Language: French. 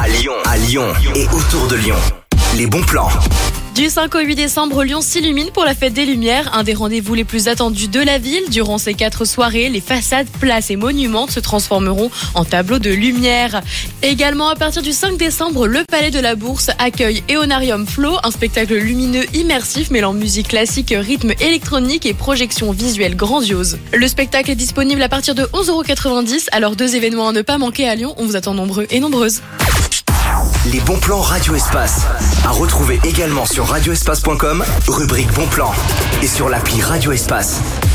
À Lyon et autour de Lyon. Les bons plans. Du 5 au 8 décembre, Lyon s'illumine pour la fête des Lumières, un des rendez-vous les plus attendus de la ville. Durant ces 4 soirées, les façades, places et monuments se transformeront en tableaux de lumière. Également, à partir du 5 décembre, le Palais de la Bourse accueille Eonarium Flow, un spectacle lumineux immersif mêlant musique classique, rythme électronique et projection visuelle grandiose. Le spectacle est disponible à partir de 11,90 €, alors 2 événements à ne pas manquer à Lyon. On vous attend nombreux et nombreuses. Les bons plans Radio Espace. À retrouver également sur radioespace.com, rubrique bons plans. Et sur l'appli Radio Espace.